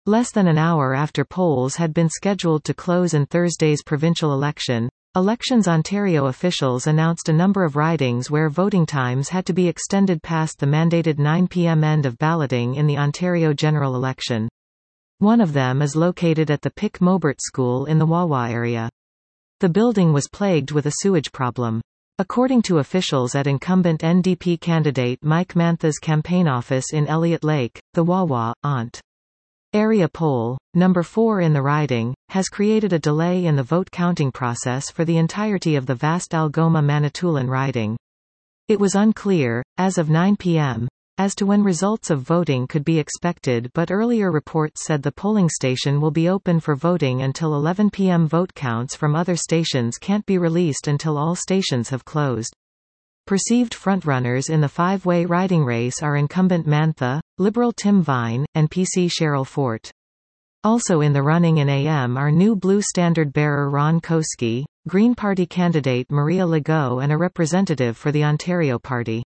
Less than an hour after polls had been scheduled to close in Thursday's provincial election, Elections Ontario officials announced a number of ridings where voting times had to be extended past the mandated 9 p.m. end of balloting in the Ontario general election. One of them is located at the Pic Mobert School in the Wawa area. The building was plagued with a sewage problem. According to officials at incumbent NDP candidate Mike Mantha's campaign office in Elliott Lake, the Wawa, Ont. Area poll, number 4 in the riding, has created a delay in the vote counting process for the entirety of the vast Algoma-Manitoulin riding. It was unclear, as of 9 p.m., as to when results of voting could be expected, but earlier reports said the polling station will be open for voting until 11 p.m. Vote counts from other stations can't be released until all stations have closed. Perceived frontrunners in the five-way riding race are incumbent Mantha, Liberal Tim Vine, and PC Cheryl Fort. Also in the running in AM are new Blue standard-bearer Ron Koski, Green Party candidate Maria Legault and a representative for the Ontario Party.